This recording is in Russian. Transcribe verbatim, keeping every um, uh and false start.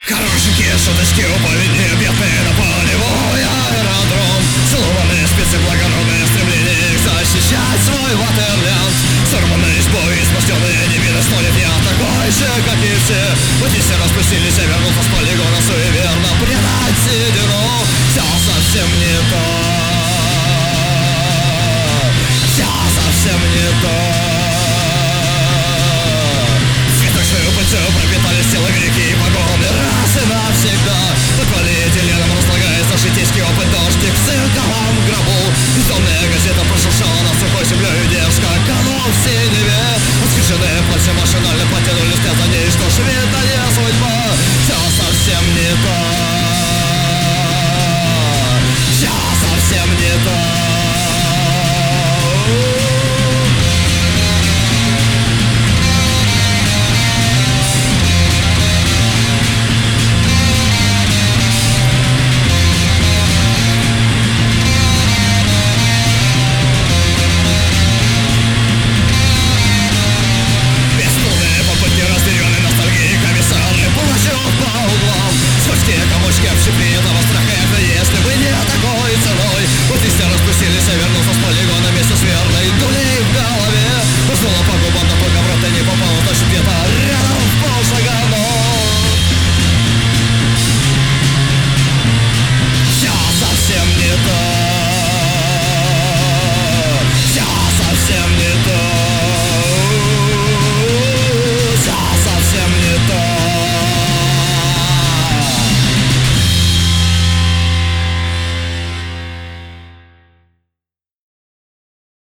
Хорошенькие шуточки упали, небедные на полевой аэродром. Целованные спецы, благородное стремление их защищать свой ватерлянд. Сорванные с боя, изможденные, не видно, стонет я такой же, как и все. Вот если распустились, я вернулся с полигона, суеверно предать седину. Все совсем не то, все совсем не то. Светочную пыльцу пропитались тела греки и погоны раз и навсегда. Под полиэтиленом разлагается житейский опыт, дождик в цирковом гробу. Бездомная газета прошуршала над сухой землей дерзко, канул в синеве. Воскрешенные платья машинально потянулись вслед за ней, что ж, видно, не судьба. Все совсем не то, все совсем не то. Комочки общеприта